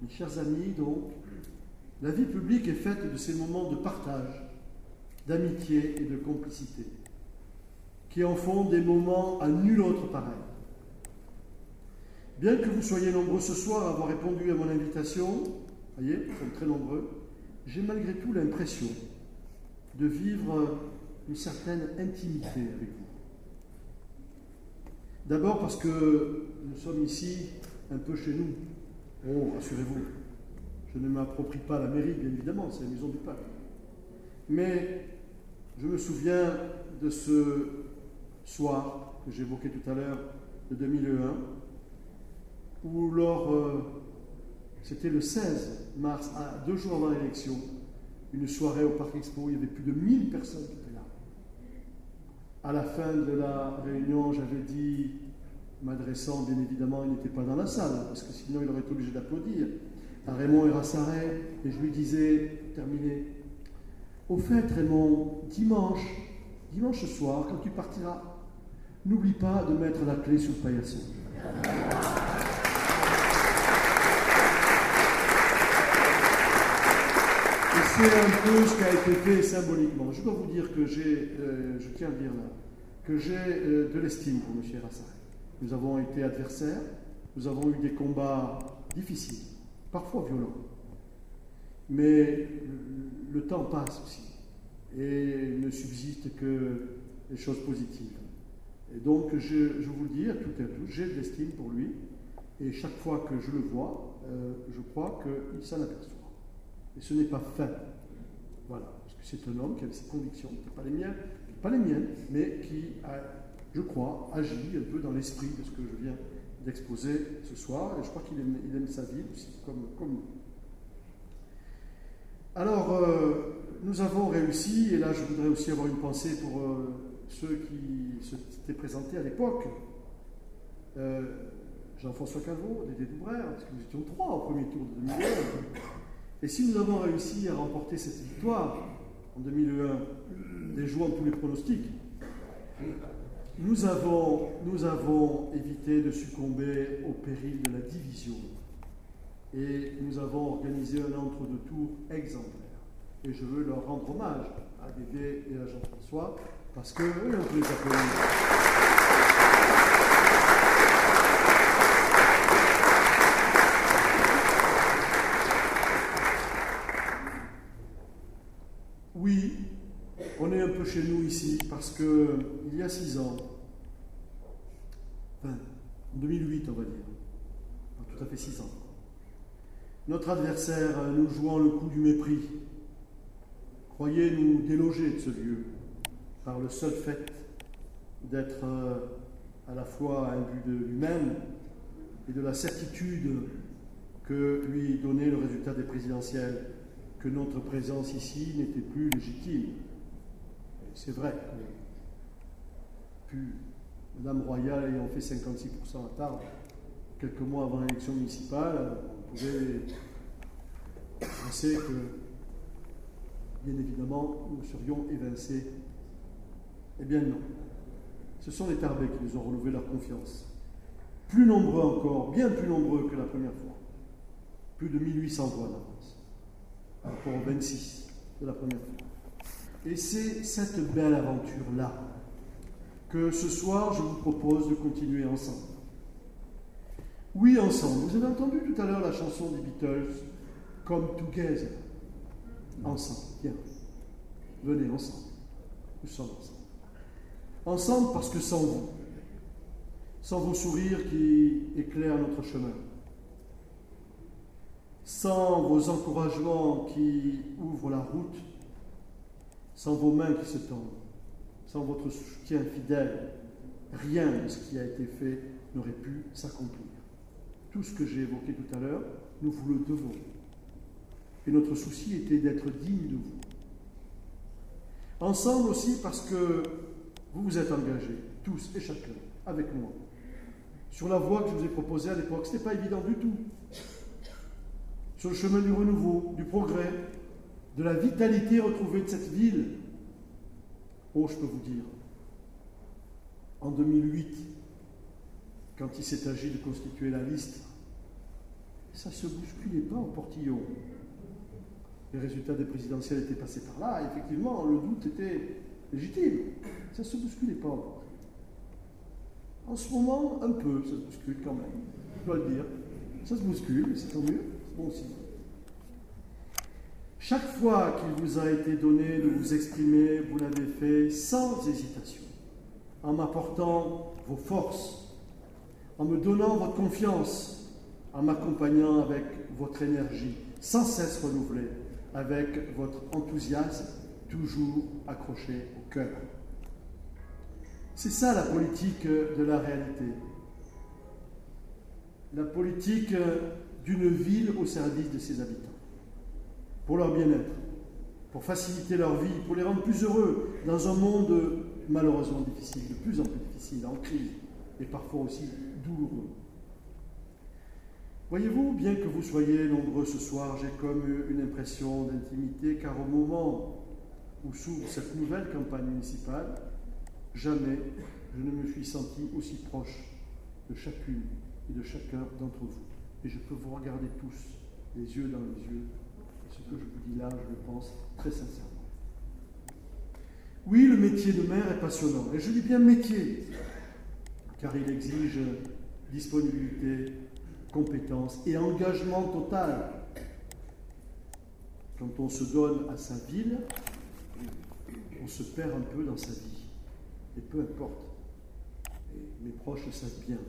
Mes chers amis, donc, la vie publique est faite de ces moments de partage, d'amitié et de complicité, qui en font des moments à nul autre pareil. Bien que vous soyez nombreux ce soir à avoir répondu à mon invitation, voyez, nous sommes très nombreux, j'ai malgré tout l'impression de vivre une certaine intimité avec vous. D'abord parce que nous sommes ici un peu chez nous. Oh, rassurez-vous, je ne m'approprie pas la mairie, bien évidemment, c'est la maison du peuple. Mais je me souviens de ce soir que j'évoquais tout à l'heure, de 2001, où c'était le 16 mars, 2 jours avant l'élection, une soirée au Parc Expo, il y avait plus de 1000 personnes qui étaient là. À la fin de la réunion, j'avais dit, m'adressant, bien évidemment, il n'était pas dans la salle, parce que sinon il aurait été obligé d'applaudir, à Raymond Erassaret, et je lui disais, terminé, au fait, Raymond, dimanche soir, quand tu partiras, n'oublie pas de mettre la clé sur le paillasson. Et c'est un peu ce qui a été fait symboliquement. Je dois vous dire que je tiens à le dire là, que j'ai de l'estime pour M. Erassaret. Nous avons été adversaires, nous avons eu des combats difficiles, parfois violents. Mais le temps passe aussi, et il ne subsiste que des choses positives. Et donc, je vous le dis à toutes et à tous, j'ai de l'estime pour lui, et chaque fois que je le vois, je crois qu'il s'en aperçoit. Et ce n'est pas fin. Voilà, parce que c'est un homme qui avait ses convictions, pas les miennes, mais qui a, je crois, agi un peu dans l'esprit de ce que je viens d'exposer ce soir, et je crois qu'il aime sa vie aussi, comme nous. Alors, nous avons réussi, et là je voudrais aussi avoir une pensée pour ceux qui s'étaient présentés à l'époque. Jean-François Calvot, Dédé Doubrère, parce que nous étions 3 au premier tour de 2001. Et si nous avons réussi à remporter cette victoire en 2001, déjouant tous les pronostics, nous avons évité de succomber au péril de la division. Et nous avons organisé un entre-deux-tours exemplaire. Et je veux leur rendre hommage à Dédé et à Jean-François, parce que, oui, on peut les applaudir. Oui, on est un peu chez nous ici, parce que il y a 6 ans, enfin, en 2008 on va dire, pas tout à fait 6 ans, notre adversaire nous jouant le coup du mépris, croyait nous déloger de ce lieu, par le seul fait d'être à la fois imbu de lui-même et de la certitude que lui donnait le résultat des présidentielles, que notre présence ici n'était plus légitime. Et c'est vrai que Madame Royale ayant fait 56% à Tarbes, quelques mois avant l'élection municipale, on pouvait penser que, bien évidemment, nous serions évincés. Eh bien non. Ce sont les Tarbais qui nous ont renouvelé leur confiance. Plus nombreux encore, bien plus nombreux que la première fois. Plus de 1800 voix d'avance, par rapport aux 26 de la première fois. Et c'est cette belle aventure-là que ce soir je vous propose de continuer ensemble. Oui, ensemble. Vous avez entendu tout à l'heure la chanson des Beatles, Come Together. Ensemble, bien. Venez ensemble. Nous sommes ensemble. Ensemble parce que sans vos sourires qui éclairent notre chemin, sans vos encouragements qui ouvrent la route, sans vos mains qui se tendent, sans votre soutien fidèle, rien de ce qui a été fait n'aurait pu s'accomplir. Tout ce que j'ai évoqué tout à l'heure, nous vous le devons. Et notre souci était d'être digne de vous. Ensemble aussi parce que vous vous êtes engagés, tous et chacun, avec moi, sur la voie que je vous ai proposée à l'époque. Ce n'était pas évident du tout. Sur le chemin du renouveau, du progrès, de la vitalité retrouvée de cette ville. Oh, je peux vous dire, en 2008, quand il s'est agi de constituer la liste, ça ne se bousculait pas au portillon. Les résultats des présidentielles étaient passés par là, et effectivement, le doute était légitime. Ça ne se bousculait pas au portillon. En ce moment, un peu, ça se bouscule quand même, je dois le dire. Ça se bouscule, mais c'est tant mieux, c'est bon aussi. Chaque fois qu'il vous a été donné de vous exprimer, vous l'avez fait sans hésitation, en m'apportant vos forces, en me donnant votre confiance, en m'accompagnant avec votre énergie, sans cesse renouvelée, avec votre enthousiasme, toujours accroché au cœur. C'est ça la politique de la réalité. La politique d'une ville au service de ses habitants. Pour leur bien-être, pour faciliter leur vie, pour les rendre plus heureux dans un monde malheureusement difficile, de plus en plus difficile, en crise, et parfois aussi douloureux. Voyez-vous, bien que vous soyez nombreux ce soir, j'ai comme une impression d'intimité, car au moment où s'ouvre cette nouvelle campagne municipale, jamais je ne me suis senti aussi proche de chacune et de chacun d'entre vous. Et je peux vous regarder tous, les yeux dans les yeux. Et ce que je vous dis là, je le pense très sincèrement. Oui, le métier de maire est passionnant. Et je dis bien métier, car il exige disponibilité, compétence et engagement total. Quand on se donne à sa ville, on se perd un peu dans sa vie. Et peu importe. Et mes proches le savent bien.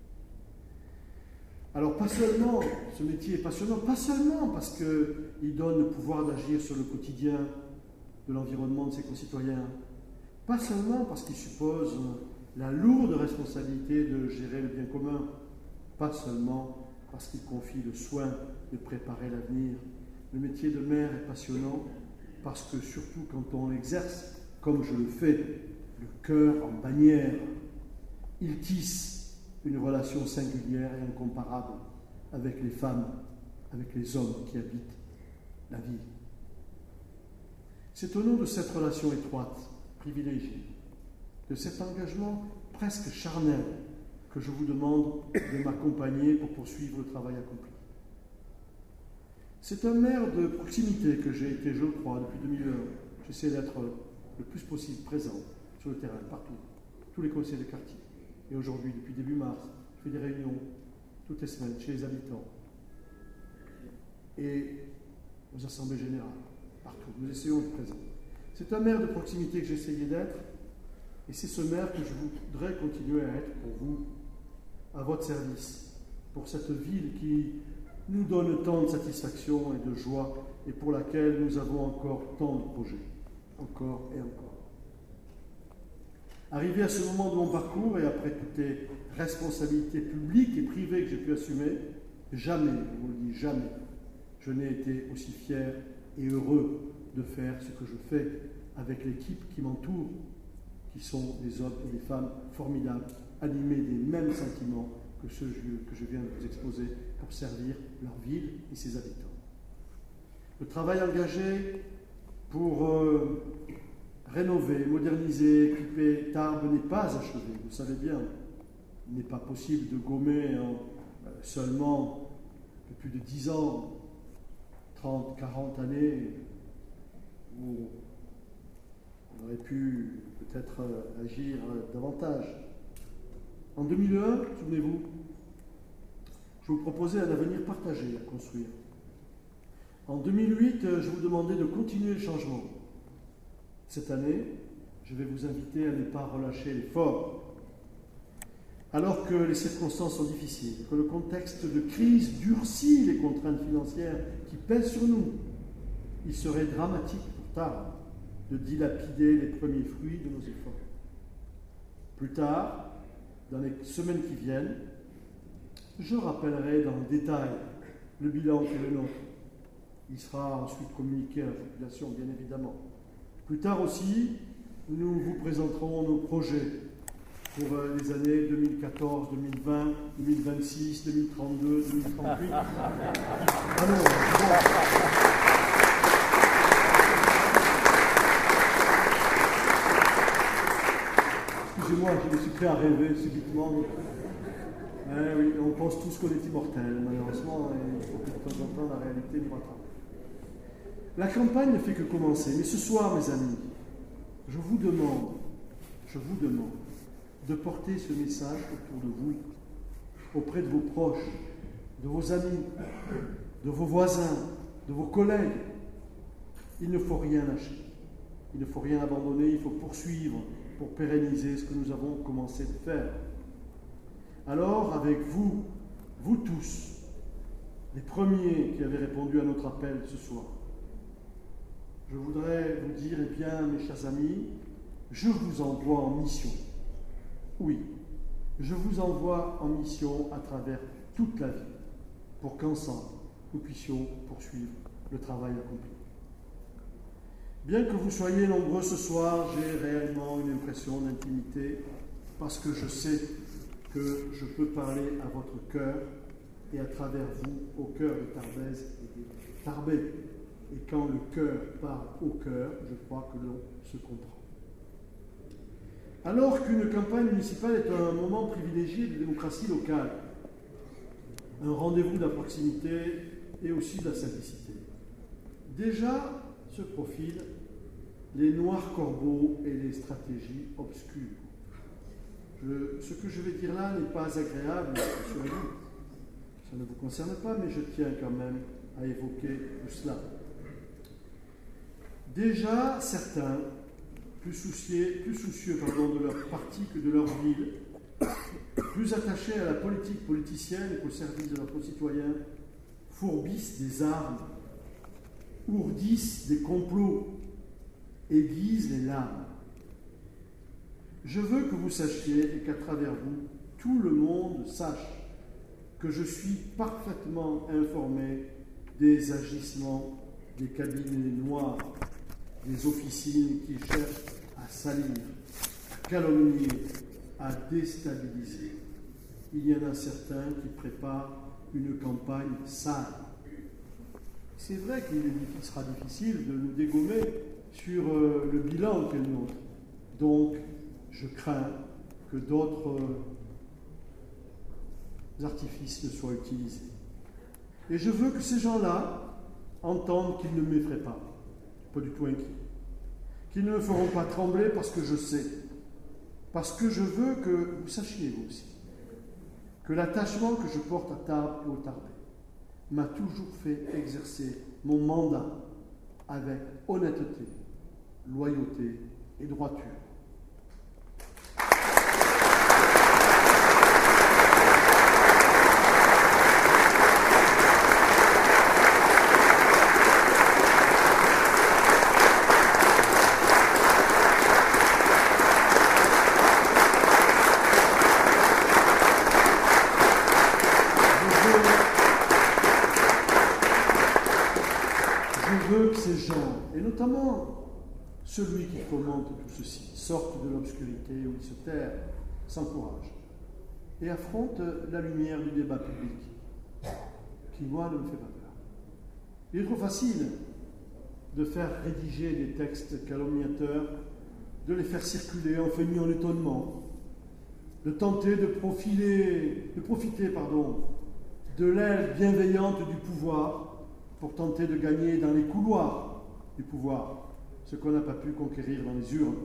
Alors, pas seulement, ce métier est passionnant, pas seulement parce qu'il donne le pouvoir d'agir sur le quotidien de l'environnement de ses concitoyens, pas seulement parce qu'il suppose la lourde responsabilité de gérer le bien commun, pas seulement parce qu'il confie le soin de préparer l'avenir. Le métier de maire est passionnant parce que, surtout quand on l'exerce, comme je le fais, le cœur en bannière, il tisse une relation singulière et incomparable avec les femmes, avec les hommes qui habitent la ville. C'est au nom de cette relation étroite, privilégiée, de cet engagement presque charnel que je vous demande de m'accompagner pour poursuivre le travail accompli. C'est un maire de proximité que j'ai été, je le crois, depuis 2001. J'essaie d'être le plus possible présent sur le terrain, partout, tous les conseils de quartier. Et aujourd'hui, depuis début mars, je fais des réunions toutes les semaines chez les habitants et aux assemblées générales, partout. Nous essayons d'être présents. C'est un maire de proximité que j'essayais d'être et c'est ce maire que je voudrais continuer à être pour vous, à votre service, pour cette ville qui nous donne tant de satisfaction et de joie et pour laquelle nous avons encore tant de projets, encore et encore. Arrivé à ce moment de mon parcours et après toutes les responsabilités publiques et privées que j'ai pu assumer, jamais, je vous le dis, jamais, je n'ai été aussi fier et heureux de faire ce que je fais avec l'équipe qui m'entoure, qui sont des hommes et des femmes formidables, animés des mêmes sentiments que ceux que je viens de vous exposer pour servir leur ville et ses habitants. Le travail engagé pour rénover, moderniser, équiper Tarbes n'est pas achevé, vous savez bien. Il n'est pas possible de gommer en seulement plus de 10 ans, 30, 40 années, où on aurait pu peut-être agir davantage. En 2001, souvenez-vous, je vous proposais un avenir partagé à construire. En 2008, je vous demandais de continuer le changement. Cette année, je vais vous inviter à ne pas relâcher l'effort. Alors que les circonstances sont difficiles, que le contexte de crise durcit les contraintes financières qui pèsent sur nous, il serait dramatique pour Tarbes de dilapider les premiers fruits de nos efforts. Plus tard, dans les semaines qui viennent, je rappellerai dans le détail le bilan qui est le nôtre. Il sera ensuite communiqué à la population, bien évidemment. Plus tard aussi, nous vous présenterons nos projets pour les années 2014, 2020, 2026, 2032, 2038. Excusez-moi, je me suis pris à rêver subitement. Oui, on pense tous qu'on est immortel, malheureusement, et il faut que de temps en temps la réalité nous rattrape. La campagne ne fait que commencer, mais ce soir, mes amis, je vous demande de porter ce message autour de vous, auprès de vos proches, de vos amis, de vos voisins, de vos collègues. Il ne faut rien lâcher, il ne faut rien abandonner, il faut poursuivre pour pérenniser ce que nous avons commencé de faire. Alors, avec vous, vous tous, les premiers qui avez répondu à notre appel ce soir, je voudrais vous dire, eh bien, mes chers amis, je vous envoie en mission. Oui, je vous envoie en mission à travers toute la vie, pour qu'ensemble, nous puissions poursuivre le travail accompli. Bien que vous soyez nombreux ce soir, j'ai réellement une impression d'intimité, parce que je sais que je peux parler à votre cœur et à travers vous au cœur des Tarbaises et des Tarbais. Et quand le cœur parle au cœur, je crois que l'on se comprend. Alors qu'une campagne municipale est un moment privilégié de démocratie locale, un rendez-vous de la proximité et aussi de la simplicité, déjà se profilent les noirs corbeaux et les stratégies obscures. Ce que je vais dire là n'est pas agréable, rassurez-vous. Ça ne vous concerne pas, mais je tiens quand même à évoquer tout cela. Déjà, certains, plus soucieux de leur parti que de leur ville, plus attachés à la politique politicienne qu'au service de leurs concitoyens, fourbissent des armes, ourdissent des complots, aiguisent les lames. Je veux que vous sachiez et qu'à travers vous, tout le monde sache que je suis parfaitement informé des agissements des cabinets noirs, des officines qui cherchent à salir, à calomnier, à déstabiliser. Il y en a certains qui préparent une campagne sale. C'est vrai qu'il sera difficile de nous dégommer sur le bilan qu'est le nôtre. Donc, je crains que d'autres artifices ne soient utilisés. Et je veux que ces gens-là entendent qu'ils ne m'effraient pas. Pas du tout inquiet. Qu'ils ne me feront pas trembler parce que je sais. Parce que je veux que vous sachiez vous aussi que l'attachement que je porte à Tarbes et au Tarbais m'a toujours fait exercer mon mandat avec honnêteté, loyauté et droiture. Et notamment celui qui fomente tout ceci, sorte de l'obscurité où il se terre sans courage et affronte la lumière du débat public, qui, moi, ne me fait pas peur. Il est trop facile de faire rédiger des textes calomniateurs, de les faire circuler en feignant l'étonnement, de tenter de profiter de l'aile bienveillante du pouvoir pour tenter de gagner dans les couloirs du pouvoir, ce qu'on n'a pas pu conquérir dans les urnes.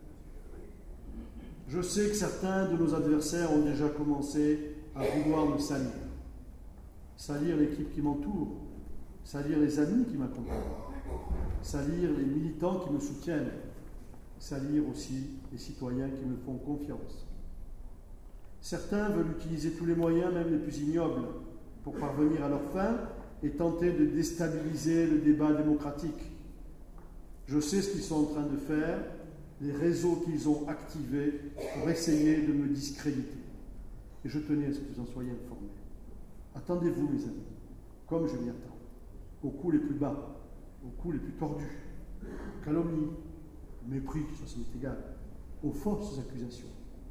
Je sais que certains de nos adversaires ont déjà commencé à vouloir me salir. Salir l'équipe qui m'entoure, salir les amis qui m'accompagnent, salir les militants qui me soutiennent, salir aussi les citoyens qui me font confiance. Certains veulent utiliser tous les moyens, même les plus ignobles, pour parvenir à leur fin et tenter de déstabiliser le débat démocratique. Je sais ce qu'ils sont en train de faire, les réseaux qu'ils ont activés pour essayer de me discréditer. Et je tenais à ce que vous en soyez informés. Attendez-vous, mes amis, comme je m'y attends, aux coups les plus bas, aux coups les plus tordus, aux calomnies, au mépris, ça m'est égal, aux fausses accusations.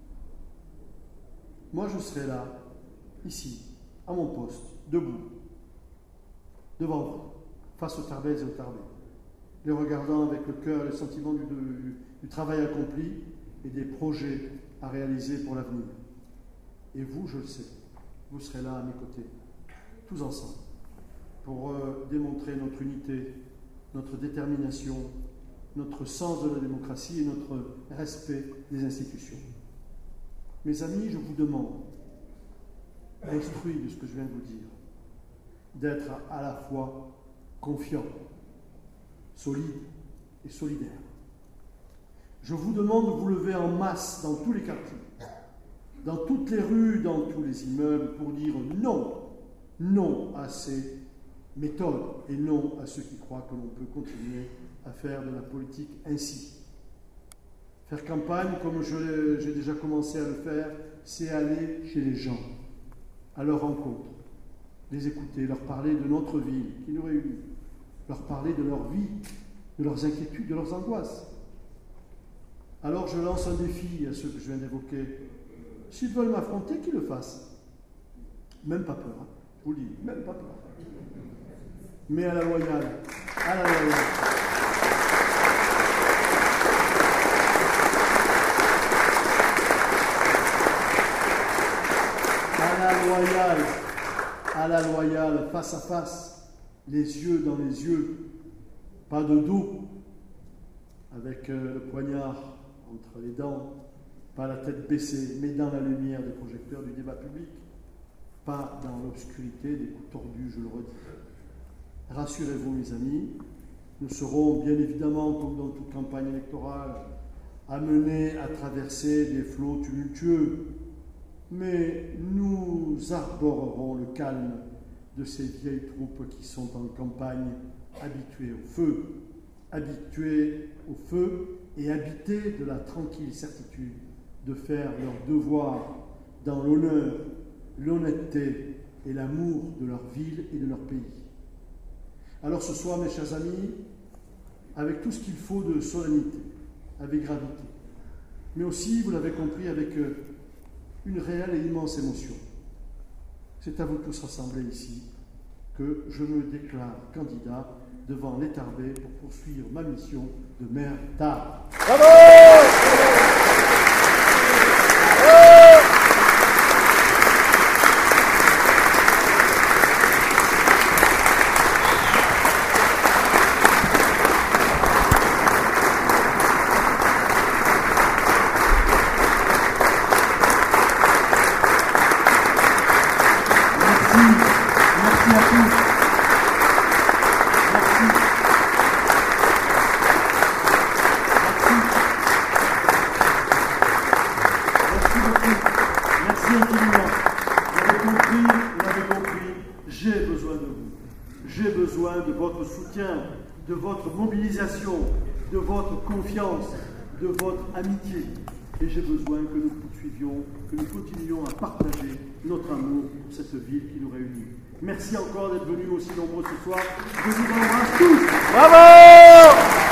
Moi, je serai là, ici, à mon poste, debout, devant vous, face aux Tarbaises et aux Tarbais, les regardant avec le cœur et le sentiment du travail accompli et des projets à réaliser pour l'avenir. Et vous, je le sais, vous serez là à mes côtés, tous ensemble, pour démontrer notre unité, notre détermination, notre sens de la démocratie et notre respect des institutions. Mes amis, je vous demande, instruits de ce que je viens de vous dire, d'être à la fois confiants, solides et solidaires. Je vous demande de vous lever en masse dans tous les quartiers, dans toutes les rues, dans tous les immeubles, pour dire non, non à ces méthodes et non à ceux qui croient que l'on peut continuer à faire de la politique ainsi. Faire campagne, comme j'ai déjà commencé à le faire, c'est aller chez les gens, à leur rencontre, les écouter, leur parler de notre ville qui nous réunit, leur parler de leur vie, de leurs inquiétudes, de leurs angoisses. Alors je lance un défi à ceux que je viens d'évoquer. S'ils veulent m'affronter, qu'ils le fassent. Même pas peur, hein. Je vous le dis, même pas peur. Mais à la loyale, à la loyale. À la loyale, face à face, les yeux dans les yeux, pas de dos, avec le poignard entre les dents, pas la tête baissée, mais dans la lumière des projecteurs du débat public, pas dans l'obscurité des coups tordus, je le redis. Rassurez-vous, mes amis, nous serons bien évidemment, comme dans toute campagne électorale, amenés à traverser des flots tumultueux, mais nous arborerons le calme de ces vieilles troupes qui sont en campagne, habituées au feu et habitées de la tranquille certitude de faire leur devoir dans l'honneur, l'honnêteté et l'amour de leur ville et de leur pays. Alors ce soir, mes chers amis, avec tout ce qu'il faut de solennité, avec gravité, mais aussi, vous l'avez compris, avec une réelle et immense émotion. C'est à vous tous rassemblés ici que je me déclare candidat devant les Tarbais pour poursuivre ma mission de maire Tarbes. Bravo! De votre mobilisation, de votre confiance, de votre amitié. Et j'ai besoin que nous poursuivions, que nous continuions à partager notre amour pour cette ville qui nous réunit. Merci encore d'être venus aussi nombreux ce soir. Je vous embrasse tous. Bravo!